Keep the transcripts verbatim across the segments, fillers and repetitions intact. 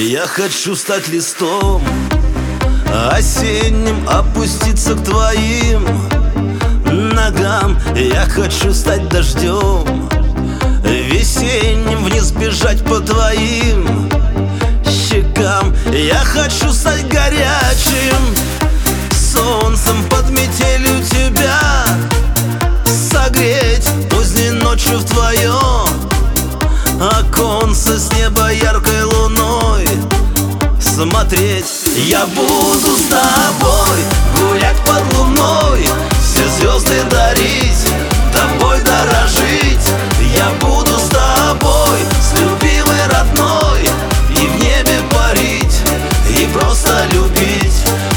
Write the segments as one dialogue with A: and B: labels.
A: Я хочу стать листом осенним, опуститься к твоим ногам. Я хочу стать дождем весенним, вниз бежать по твоим щекам. Я хочу стать горячим солнцем, под метелью тебя согреть поздней ночью в твоем оконце, с неба яркой луной смотреть. Я буду с тобой гулять под луной, все звезды дарить, тобой дорожить. Я буду с тобой, с любимой родной, и в небе парить, и просто любить.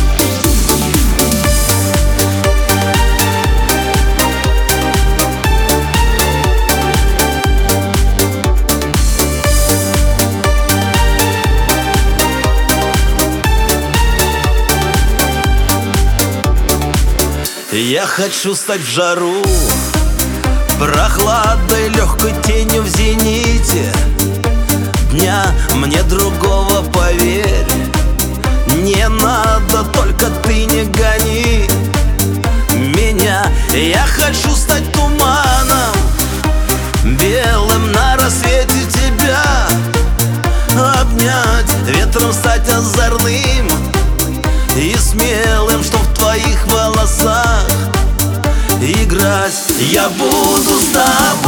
A: Я хочу стать в жару прохладой, легкой тенью в зените дня. Мне другого, поверь, не надо, только ты не гони меня. Я хочу стать туманом белым, на рассвете тебя обнять, ветром стать озорным и смелым, что в твоих волосах играть. Я буду с тобой